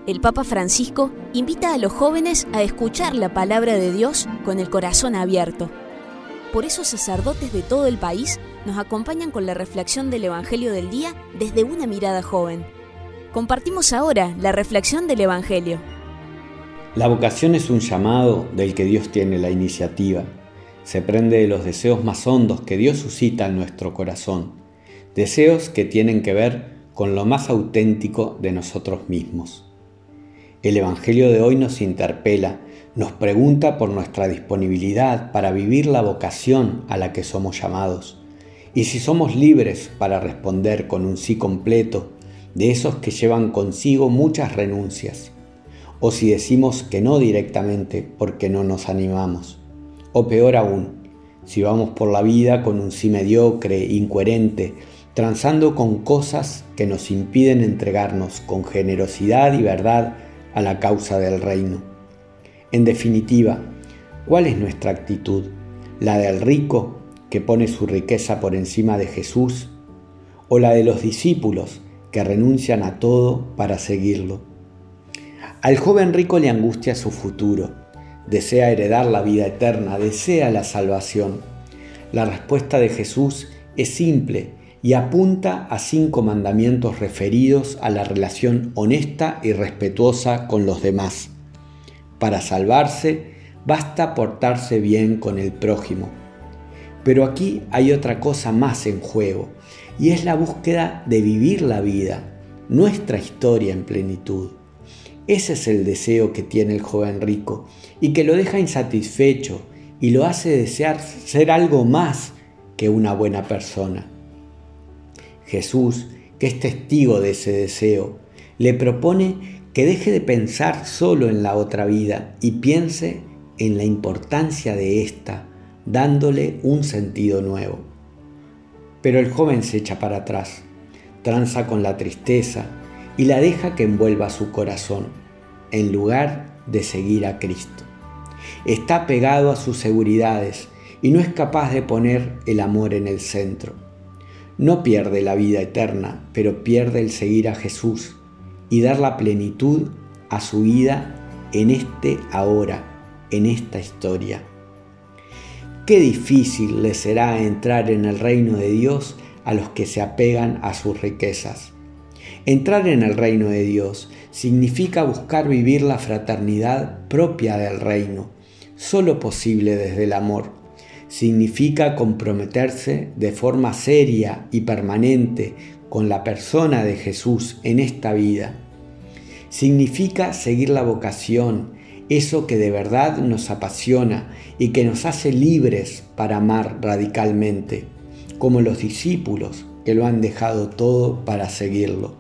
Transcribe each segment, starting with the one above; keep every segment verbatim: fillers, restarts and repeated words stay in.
el Papa Francisco invita a los jóvenes a escuchar la palabra de Dios con el corazón abierto. Por eso sacerdotes de todo el país nos acompañan con la reflexión del Evangelio del día desde una mirada joven. Compartimos ahora la reflexión del Evangelio. La vocación es un llamado del que Dios tiene la iniciativa. Se prende de los deseos más hondos que Dios suscita en nuestro corazón. Deseos que tienen que ver con lo más auténtico de nosotros mismos. El Evangelio de hoy nos interpela, nos pregunta por nuestra disponibilidad para vivir la vocación a la que somos llamados, y si somos libres para responder con un sí completo, de esos que llevan consigo muchas renuncias, o si decimos que no directamente porque no nos animamos, o peor aún, si vamos por la vida con un sí mediocre, incoherente, transando con cosas que nos impiden entregarnos con generosidad y verdad a la causa del reino. En definitiva, ¿cuál es nuestra actitud? ¿La del rico que pone su riqueza por encima de Jesús? ¿O la de los discípulos que renuncian a todo para seguirlo? Al joven rico le angustia su futuro, desea heredar la vida eterna, desea la salvación. La respuesta de Jesús es simple y apunta a cinco mandamientos referidos a la relación honesta y respetuosa con los demás. Para salvarse, basta portarse bien con el prójimo. Pero aquí hay otra cosa más en juego, y es la búsqueda de vivir la vida, nuestra historia en plenitud. Ese es el deseo que tiene el joven rico y que lo deja insatisfecho y lo hace desear ser algo más que una buena persona. Jesús, que es testigo de ese deseo, le propone que deje de pensar solo en la otra vida y piense en la importancia de esta, dándole un sentido nuevo. Pero el joven se echa para atrás, tranza con la tristeza y la deja que envuelva su corazón, en lugar de seguir a Cristo. Está pegado a sus seguridades y no es capaz de poner el amor en el centro. No pierde la vida eterna, pero pierde el seguir a Jesús y dar la plenitud a su vida en este ahora, en esta historia. Qué difícil les será entrar en el reino de Dios a los que se apegan a sus riquezas. Entrar en el reino de Dios significa buscar vivir la fraternidad propia del reino, solo posible desde el amor. Significa comprometerse de forma seria y permanente con la persona de Jesús en esta vida. Significa seguir la vocación, eso que de verdad nos apasiona y que nos hace libres para amar radicalmente, como los discípulos que lo han dejado todo para seguirlo.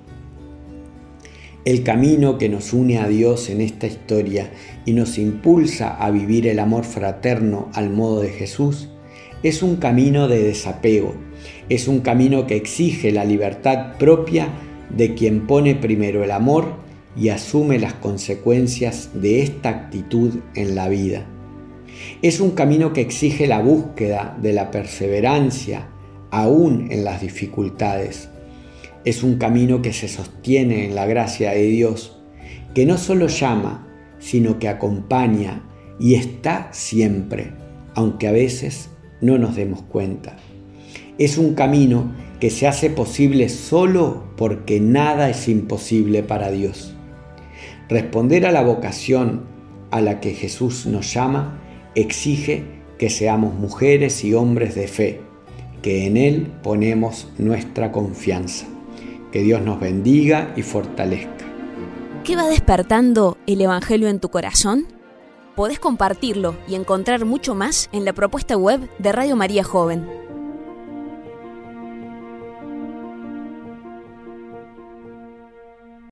El camino que nos une a Dios en esta historia y nos impulsa a vivir el amor fraterno al modo de Jesús es un camino de desapego, es un camino que exige la libertad propia de quien pone primero el amor y asume las consecuencias de esta actitud en la vida. Es un camino que exige la búsqueda de la perseverancia, aún en las dificultades. Es un camino que se sostiene en la gracia de Dios, que no solo llama, sino que acompaña y está siempre, aunque a veces no nos demos cuenta. Es un camino que se hace posible solo porque nada es imposible para Dios. Responder a la vocación a la que Jesús nos llama exige que seamos mujeres y hombres de fe, que en Él ponemos nuestra confianza. Que Dios nos bendiga y fortalezca. ¿Qué va despertando el Evangelio en tu corazón? Podés compartirlo y encontrar mucho más en la propuesta web de Radio María Joven.